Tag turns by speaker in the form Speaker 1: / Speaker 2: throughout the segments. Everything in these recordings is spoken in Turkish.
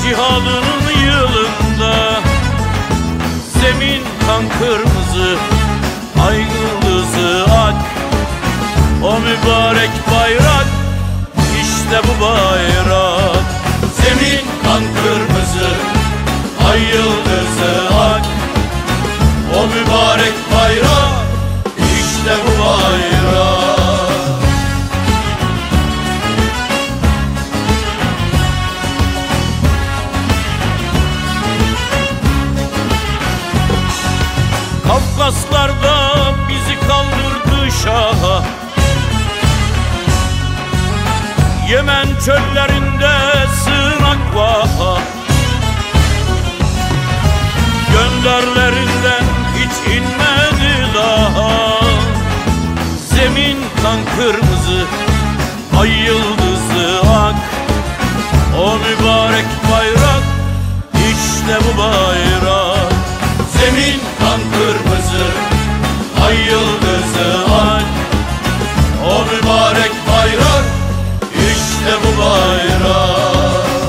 Speaker 1: Cihadının yılında zemin kan kırmızı, ay yıldızı ak. O mübarek bayrak, işte bu bayrak. Zemin kan kırmızı, ay yıldızı ak. O mübarek bayrak, işte bu bayrak. Kafkaslarda bizi kaldırdı şaha, Yemen çöllerinde sığınak vaha. Gönderlerinden hiç inmedi daha. Zemin kan kırmızı, ay yıldızı ak. O mübarek bayrak, işte bu bayrak. Zemin kan kırmızı, ay yıldızı ak. O mübarek bayrak, işte bu bayrak.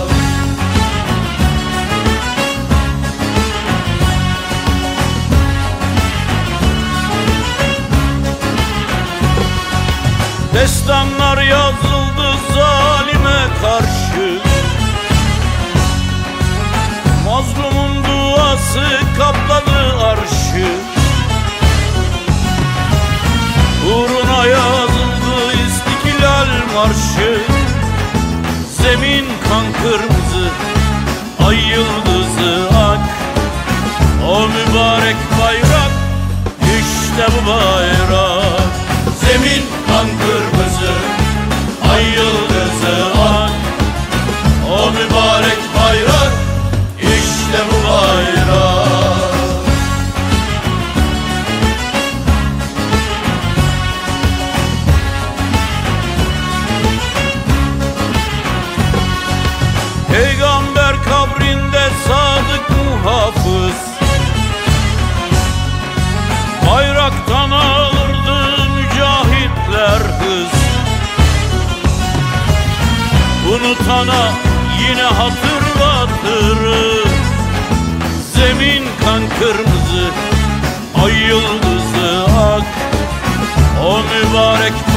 Speaker 1: Destanlar yazıldı zalime karşı, mazlumun duası kapladı arşı. Uğruna yazıldı İstiklal Marşı. Zemin kan kırmızı, ay yıldızı ak. O mübarek bayrak, işte bu bayrak. Zemin kan kırmızı, ay yıldızı ak. O mübarek bayrak, işte bu bayrak. Peygamber kabrinde sadık muhafız, bayraktan alırdı mücahitler hız. Unutana yine hatırlatırız. Zemin kan kırmızı, ay yıldızı ak. O mübarek